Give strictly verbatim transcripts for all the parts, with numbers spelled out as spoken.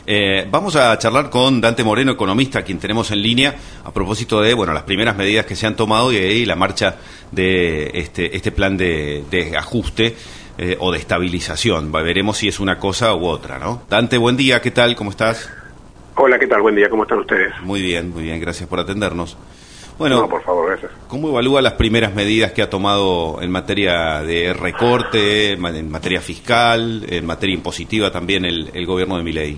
Eh, vamos a charlar con Dante Moreno, economista, a quien tenemos en línea, a propósito de bueno las primeras medidas que se han tomado y, y la marcha de este, este plan de, de ajuste eh, o de estabilización. Veremos si es una cosa u otra, ¿no? Dante, buen día, ¿qué tal? ¿Cómo estás? Hola, ¿qué tal? Buen día, ¿cómo están ustedes? Muy bien, muy bien, gracias por atendernos. Bueno, no, por favor, gracias. ¿Cómo evalúa las primeras medidas que ha tomado en materia de recorte, en materia fiscal, en materia impositiva también el, el gobierno de Milei?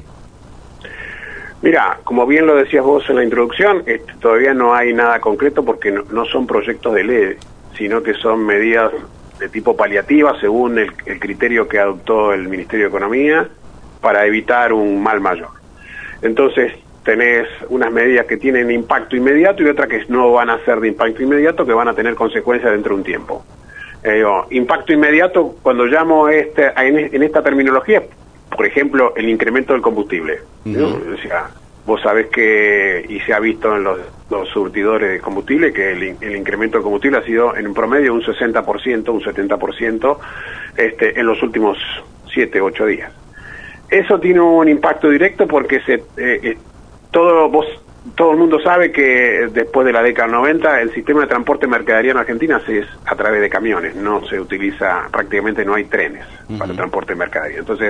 Mira, como bien lo decías vos en la introducción, este, todavía no hay nada concreto porque no, no son proyectos de ley, sino que son medidas de tipo paliativa según el, el criterio que adoptó el Ministerio de Economía para evitar un mal mayor. Entonces, tenés unas medidas que tienen impacto inmediato y otras que no van a ser de impacto inmediato, que van a tener consecuencias dentro de un tiempo. Eh, digo, impacto inmediato, cuando llamo este, en, en esta terminología, por ejemplo, el incremento del combustible. Uh-huh. ¿No? O sea, vos sabés que, y se ha visto en los, los surtidores de combustible, que el, el incremento del combustible ha sido en un promedio un sesenta por ciento, un setenta por ciento este, en los últimos siete, ocho días. Eso tiene un impacto directo porque se... Eh, Todo, vos, todo el mundo sabe que después de la década noventa el sistema de transporte de mercadería en Argentina es a través de camiones, no se utiliza, prácticamente no hay trenes uh-huh. para el transporte de mercadería. Entonces,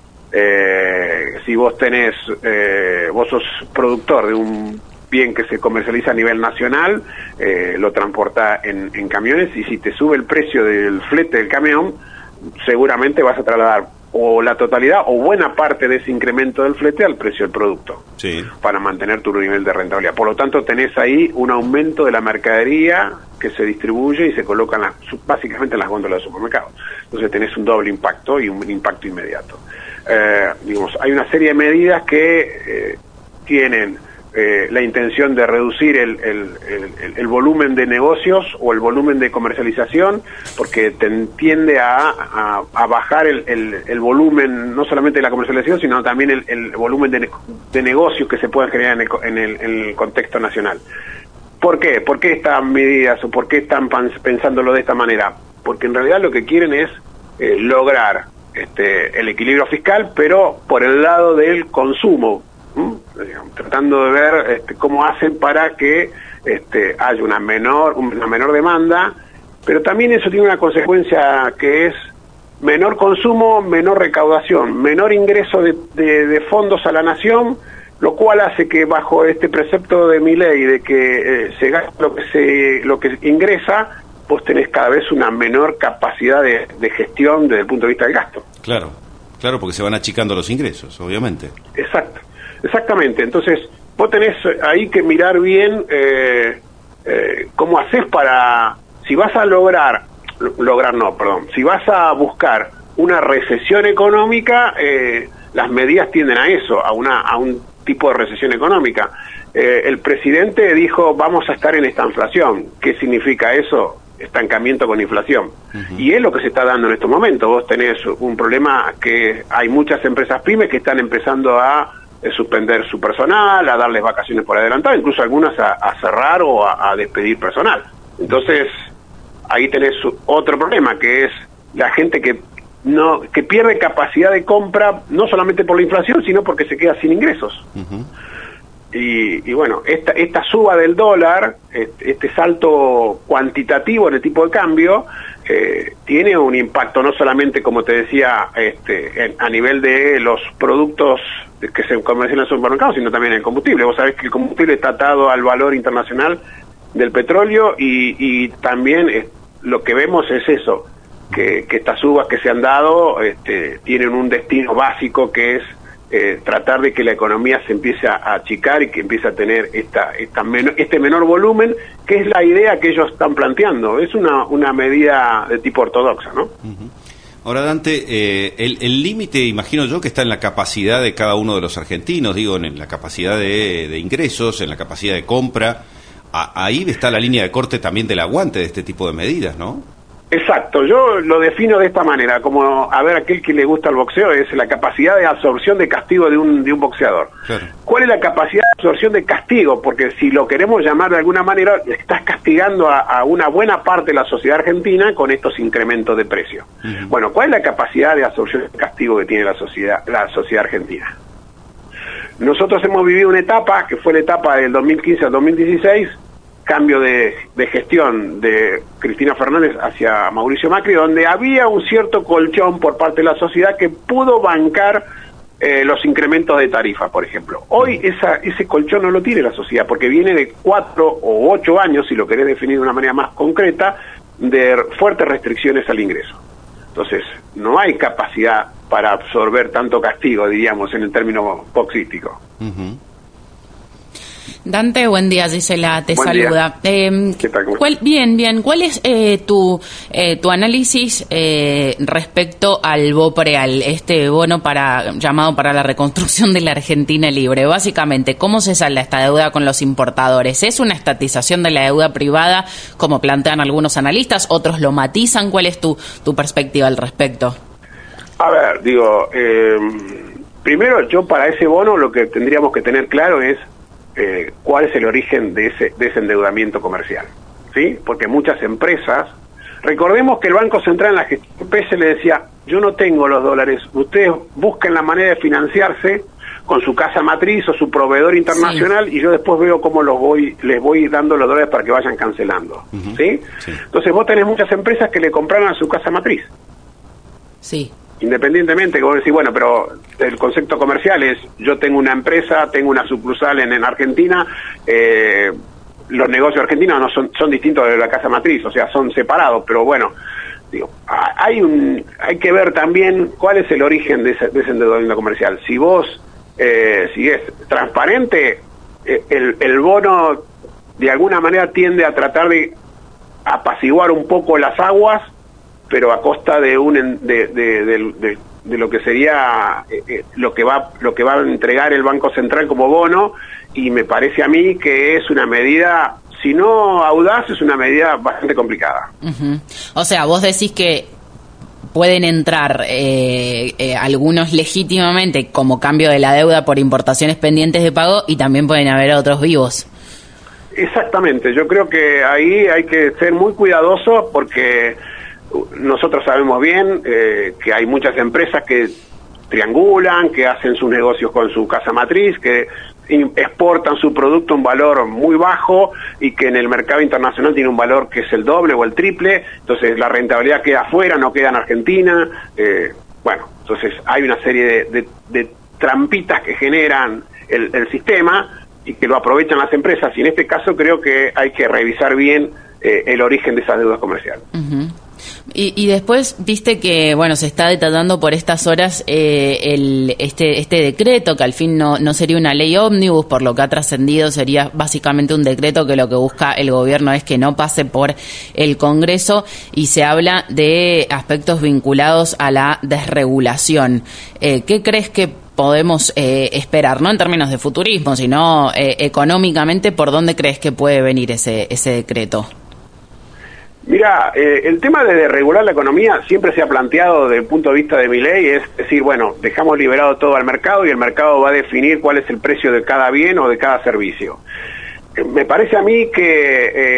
eh, si vos tenés, eh, vos sos productor de un bien que se comercializa a nivel nacional, eh, lo transporta en, en camiones y si te sube el precio del flete del camión, seguramente vas a trasladar o la totalidad o buena parte de ese incremento del flete al precio del producto, sí, para mantener tu nivel de rentabilidad. Por lo tanto, tenés ahí un aumento de la mercadería que se distribuye y se coloca en la, básicamente en las góndolas de supermercados. Entonces tenés un doble impacto y un impacto inmediato. Eh, digamos, hay una serie de medidas que eh, tienen eh, la intención de reducir el, el, el, el volumen de negocios o el volumen de comercialización, porque te tiende a, a, a bajar el, el, el volumen, no solamente de la comercialización, sino también el, el volumen de, de negocios que se puedan generar en el, en, el, en el contexto nacional. ¿Por qué? ¿Por qué estas medidas o por qué están pensándolo de esta manera? Porque en realidad lo que quieren es eh, lograr este, el equilibrio fiscal, pero por el lado del consumo. ¿Mm? Tratando de ver este, cómo hacen para que este, haya una menor una menor demanda, pero también eso tiene una consecuencia que es menor consumo, menor recaudación, menor ingreso de, de, de fondos a la nación, lo cual hace que bajo este precepto de Milei de que eh, se gasta lo que se lo que ingresa, vos tenés cada vez una menor capacidad de, de gestión desde el punto de vista del gasto. Claro, claro, porque se van achicando los ingresos, obviamente. Exacto. Exactamente, entonces vos tenés ahí que mirar bien eh, eh, cómo haces para, si vas a lograr, lograr no, perdón, si vas a buscar una recesión económica, eh, las medidas tienden a eso, a una a un tipo de recesión económica. Eh, el presidente dijo, vamos a estar en esta inflación. ¿Qué significa eso? Estancamiento con inflación. Uh-huh. Y es lo que se está dando en estos momentos. Vos tenés un problema que hay muchas empresas pymes que están empezando a suspender su personal, a darles vacaciones por adelantado, incluso algunas a, a cerrar o a, a despedir personal. Entonces, ahí tenés otro problema, que es la gente que no que pierde capacidad de compra, no solamente por la inflación, sino porque se queda sin ingresos. Uh-huh. Y, y bueno, esta, esta suba del dólar, este, este salto cuantitativo en el tipo de cambio, eh, tiene un impacto no solamente, como te decía, este, en, a nivel de los productos que se comercializan en los supermercados, sino también en el combustible. Vos sabés que el combustible está atado al valor internacional del petróleo y, y también eh, lo que vemos es eso, que, que estas subas que se han dado este, tienen un destino básico que es Eh, tratar de que la economía se empiece a achicar y que empiece a tener esta, esta menor, este menor volumen, que es la idea que ellos están planteando. Es una, una medida de tipo ortodoxa, ¿no? Uh-huh. Ahora, Dante, eh, el límite, imagino yo, que está en la capacidad de cada uno de los argentinos, digo, en la capacidad de, de ingresos, en la capacidad de compra. A, ahí está la línea de corte también del aguante de este tipo de medidas, ¿no? Exacto, yo lo defino de esta manera, como, a ver, aquel que le gusta el boxeo es la capacidad de absorción de castigo de un de un boxeador. Claro. ¿Cuál es la capacidad de absorción de castigo? Porque si lo queremos llamar de alguna manera, estás castigando a, a una buena parte de la sociedad argentina con estos incrementos de precio. Uh-huh. Bueno, ¿cuál es la capacidad de absorción de castigo que tiene la sociedad la sociedad argentina? Nosotros hemos vivido una etapa, que fue la etapa del dos mil quince al dos mil dieciséis, cambio de, de gestión de Cristina Fernández hacia Mauricio Macri, donde había un cierto colchón por parte de la sociedad que pudo bancar eh, los incrementos de tarifa, por ejemplo. Hoy esa, ese colchón no lo tiene la sociedad, porque viene de cuatro o ocho años, si lo querés definir de una manera más concreta, de fuertes restricciones al ingreso. Entonces, no hay capacidad para absorber tanto castigo, diríamos, en el término boxístico. Uh-huh. Dante, buen día, Gisela, te buen saluda. Eh, ¿Qué tal? ¿cuál, bien, bien. ¿Cuál es eh, tu eh, tu análisis eh, respecto al BOPREAL, este bono para llamado para la reconstrucción de la Argentina libre? Básicamente, ¿cómo se salda esta deuda con los importadores? ¿Es una estatización de la deuda privada, como plantean algunos analistas? ¿Otros lo matizan? ¿Cuál es tu, tu perspectiva al respecto? A ver, digo, eh, primero yo para ese bono lo que tendríamos que tener claro es Eh, cuál es el origen de ese, de ese endeudamiento comercial, ¿sí? Porque muchas empresas, recordemos que el Banco Central en la gestión P S le decía, yo no tengo los dólares, ustedes busquen la manera de financiarse con su casa matriz o su proveedor internacional, sí, y yo después veo cómo los voy, les voy dando los dólares para que vayan cancelando, uh-huh. ¿sí? Sí. Entonces vos tenés muchas empresas que le compraron a su casa matriz. Sí. Independientemente, que vos decís, bueno, pero el concepto comercial es, yo tengo una empresa, tengo una sucursal en, en Argentina, eh, los negocios argentinos no son, son distintos de la casa matriz, o sea, son separados, pero bueno, digo, hay un hay que ver también cuál es el origen de ese, de ese endeudamiento comercial. Si vos, eh, si es transparente, eh, el, el bono de alguna manera tiende a tratar de apaciguar un poco las aguas, pero a costa de un de, de, de, de, de lo que sería eh, lo que va lo que va a entregar el Banco Central como bono, y me parece a mí que es una medida, si no audaz, es una medida bastante complicada. Uh-huh. O sea, vos decís que pueden entrar eh, eh, algunos legítimamente como cambio de la deuda por importaciones pendientes de pago, y también pueden haber otros vivos. Exactamente, yo creo que ahí hay que ser muy cuidadosos, porque nosotros sabemos bien eh, que hay muchas empresas que triangulan, que hacen sus negocios con su casa matriz, que exportan su producto a un valor muy bajo y que en el mercado internacional tiene un valor que es el doble o el triple, entonces la rentabilidad queda afuera, no queda en Argentina. Eh, bueno, entonces hay una serie de, de, de trampitas que generan el, el sistema y que lo aprovechan las empresas, y en este caso creo que hay que revisar bien eh, el origen de esas deudas comerciales. Uh-huh. Y, y después viste que, bueno, se está detallando por estas horas eh, el este este decreto, que al fin no, no sería una ley ómnibus, por lo que ha trascendido sería básicamente un decreto que lo que busca el gobierno es que no pase por el Congreso, y se habla de aspectos vinculados a la desregulación. Eh, ¿Qué crees que podemos eh, esperar, no en términos de futurismo, sino eh, económicamente, por dónde crees que puede venir ese ese decreto? Mira, eh, el tema de desregular la economía siempre se ha planteado desde el punto de vista de Milei, es decir, bueno, dejamos liberado todo al mercado y el mercado va a definir cuál es el precio de cada bien o de cada servicio. Eh, me parece a mí que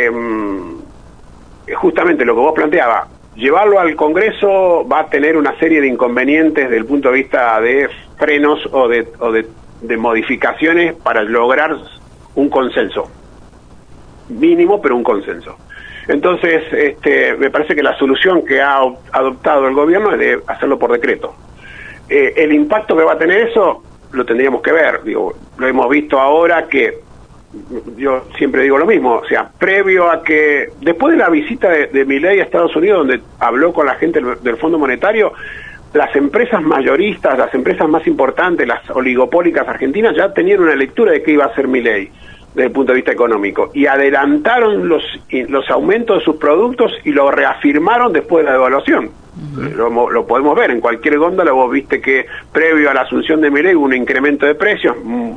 eh, justamente lo que vos planteabas, llevarlo al Congreso va a tener una serie de inconvenientes desde el punto de vista de frenos o de, o de, de modificaciones para lograr un consenso. Mínimo, pero un consenso. Entonces, este, me parece que la solución que ha adoptado el gobierno es de hacerlo por decreto. Eh, el impacto que va a tener eso lo tendríamos que ver. Digo, lo hemos visto ahora que, yo siempre digo lo mismo, o sea, previo a que, después de la visita de, de Milei a Estados Unidos, donde habló con la gente del, del Fondo Monetario, las empresas mayoristas, las empresas más importantes, las oligopólicas argentinas, ya tenían una lectura de qué iba a hacer Milei desde el punto de vista económico, y adelantaron los los aumentos de sus productos y lo reafirmaron después de la devaluación. Uh-huh. Lo, lo podemos ver en cualquier góndola. Vos viste que previo a la asunción de Milei hubo un incremento de precios,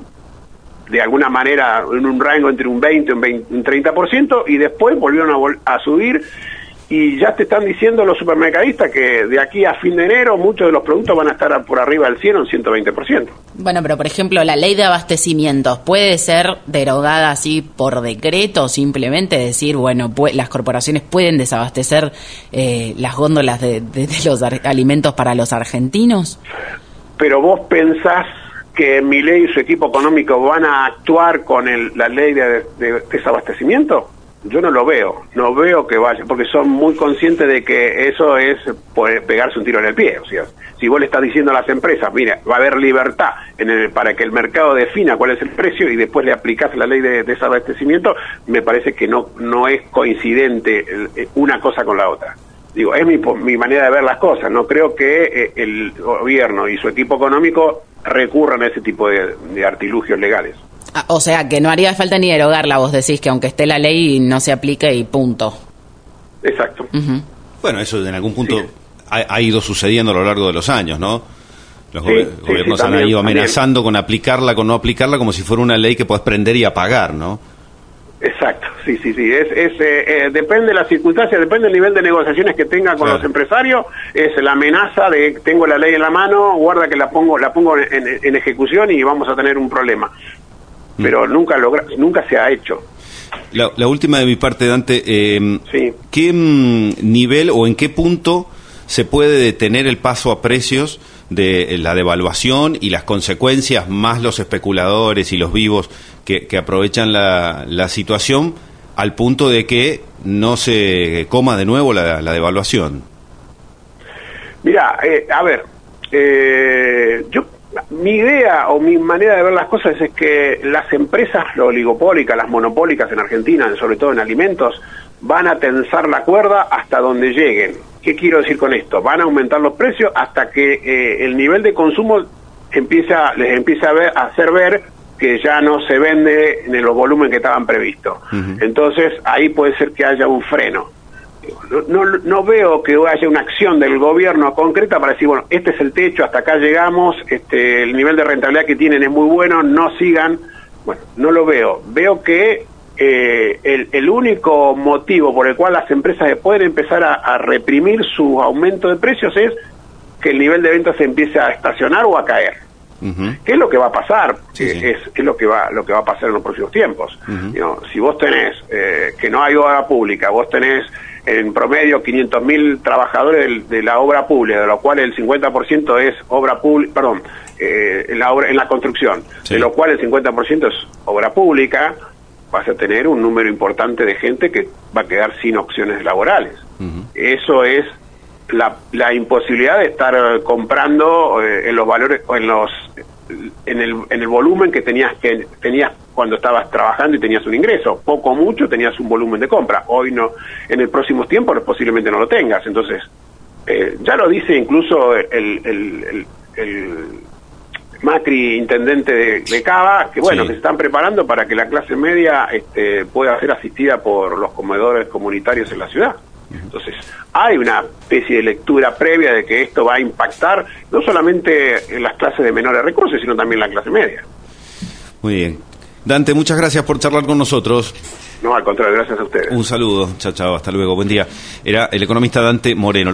de alguna manera en un rango entre un veinte y un treinta por ciento, y después volvieron a, vol a subir, y ya te están diciendo los supermercadistas que de aquí a fin de enero muchos de los productos van a estar por arriba del cien o un ciento veinte por ciento. Bueno, pero por ejemplo, la ley de abastecimientos puede ser derogada así por decreto, simplemente decir, bueno, pues, las corporaciones pueden desabastecer eh, las góndolas de, de, de los alimentos para los argentinos. Pero vos pensás que Milei y su equipo económico van a actuar con el, la ley de, de desabastecimiento? Yo no lo veo, no veo que vaya, porque son muy conscientes de que eso es poder pegarse un tiro en el pie. O sea, si vos le estás diciendo a las empresas, mira, va a haber libertad en el, para que el mercado defina cuál es el precio y después le aplicás la ley de desabastecimiento, me parece que no no es coincidente una cosa con la otra. Digo, es mi, mi manera de ver las cosas. No creo que eh, el gobierno y su equipo económico recurran a ese tipo de, de artilugios legales. Ah, o sea, que no haría falta ni derogarla, vos decís que aunque esté la ley no se aplique y punto. Exacto. Uh-huh. Bueno, eso en algún punto sí. ha, ha ido sucediendo a lo largo de los años, ¿no? Los sí, go- sí, gobiernos sí, también, han ido amenazando también. Con aplicarla, con no aplicarla, como si fuera una ley que podés prender y apagar, ¿no? Exacto, sí, sí, sí. Es, es eh, eh, depende de las circunstancias, depende del nivel de negociaciones que tenga con claro. los empresarios. Es la amenaza de tengo la ley en la mano, guarda que la pongo, la pongo en, en, en ejecución y vamos a tener un problema. Pero mm. nunca logra, nunca se ha hecho. La, la última de mi parte, Dante. Eh, sí. ¿Qué mm, nivel o en qué punto se puede detener el paso a precios de la devaluación y las consecuencias, más los especuladores y los vivos que, que aprovechan la, la situación, al punto de que no se coma de nuevo la, la devaluación? Mira, eh, a ver, eh, yo mi idea o mi manera de ver las cosas es que las empresas oligopólicas, las monopólicas en Argentina, sobre todo en alimentos, van a tensar la cuerda hasta donde lleguen. ¿Qué quiero decir con esto? Van a aumentar los precios hasta que eh, el nivel de consumo empieza, les empieza a, ver, a hacer ver que ya no se vende en los volúmenes que estaban previstos. Uh-huh. Entonces, ahí puede ser que haya un freno. No, no, no veo que haya una acción del gobierno concreta para decir, bueno, este es el techo, hasta acá llegamos, este, el nivel de rentabilidad que tienen es muy bueno, no sigan. Bueno, no lo veo. Veo que eh, el, el único motivo por el cual las empresas pueden empezar a, a reprimir su aumento de precios es que el nivel de ventas se empiece a estacionar o a caer. Uh-huh. ¿Qué es lo que va a pasar? Sí, sí. Es, es lo que va lo que va a pasar en los próximos tiempos. Uh-huh. You know, si vos tenés eh, que no hay obra pública, vos tenés en promedio quinientos mil trabajadores de, de la obra pública, de lo cual el cincuenta por ciento es obra pública, perdón, eh, en, la obra, en la construcción, sí. de lo cual el cincuenta por ciento es obra pública, vas a tener un número importante de gente que va a quedar sin opciones laborales. Uh-huh. Eso es la, la imposibilidad de estar comprando eh, en los valores o en los en el en el volumen que tenías que tenías cuando estabas trabajando y tenías un ingreso, poco o mucho tenías un volumen de compra. Hoy no, en el próximos tiempos posiblemente no lo tengas. Entonces eh, ya lo dice incluso el, el, el, el Macri, intendente de, de Cava, que bueno, sí. que se están preparando para que la clase media este, pueda ser asistida por los comedores comunitarios en la ciudad. Entonces, hay una especie de lectura previa de que esto va a impactar no solamente en las clases de menores recursos, sino también en la clase media. Muy bien. Dante, muchas gracias por charlar con nosotros. No, al contrario, gracias a ustedes. Un saludo. Chao, chao. Hasta luego. Buen día. Era el economista Dante Moreno.